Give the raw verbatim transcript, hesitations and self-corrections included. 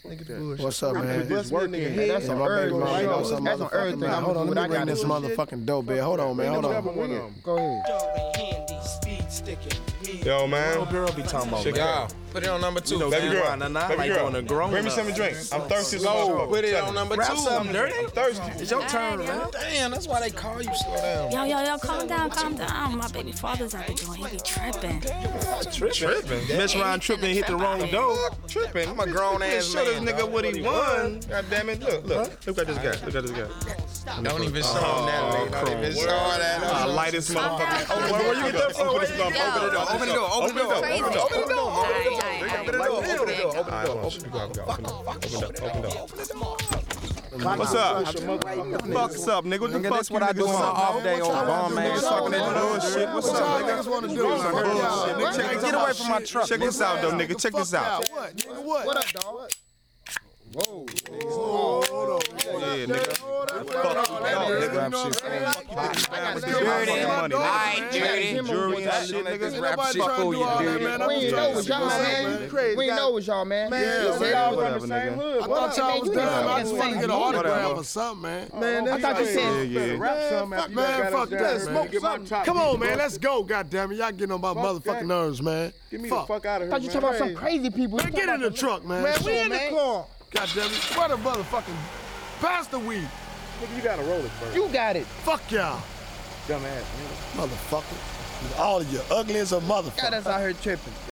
What's up, man? That's on everything. That's on everything. Hold on, let me bring this motherfucking dope bed. Hold on, man. Hold on. Go ahead. Yo, man. What girl be talking about? Y'all, put it on number two. You know, Baby girl, nah, nah, baby like girl, on a grown bring me up. something to drink. I'm thirsty as a Go, motherfucker. put it Tell on me. number Rap two. something dirty. I'm thirsty. It's your turn, man. Damn, that's why they call you. Slow down. Yo, yo, yo, calm down, calm down. My baby father's out the joint. He be tripping. Tripping. Mess around tripping, hit the wrong door. Tripping. I'm a grown ass Show this man. nigga what he won. God damn it. Look, look. Look at this guy. Look at this guy. Don't even show him that. Nigga. Don't even show that. I light this motherfucker. Oh, where you get that from? Open the door. Open the door. Open the door. Open the door. Open the door. Crazy. Open the door. Open the door. Open the door. Open the door. Open the door. Open the door. Open the door. What's up? What's up, nigga? What the fuck? That's what I do on my off day on bomb man. Talking that bullshit. What's up, nigga? Get away from my truck. Check this out, though, nigga. Check this out. What? Nigga, what? What up, dog? Whoa. Yeah, nigga. Fuck Dirty. Alright, dirty. Jewelry and shit, nigga. Rap shit. Fuck all you, man. We ain't know it was y'all, man. We ain't know it was y'all, man. Yeah, We all whatever, from the same nigga. hood. I thought y'all was You done. I niggas just wanted to get an fucking autograph Whatever. or something, man. Man, I thought you Yeah, said yeah. Man, man, fuck that, man. Come on, man, let's go, goddammit. Y'all getting on my motherfucking nerves, man. Get me Fuck. the fuck out of here. I thought you talking about some crazy people. Man, get in the truck, man. Man, we in the car. Goddammit. What a motherfucking pass the weed. Nigga, you gotta roll it first. You got it. Fuck y'all. Dumbass, nigga. Motherfucker. All of you ugly as a motherfucker. Got us out here tripping.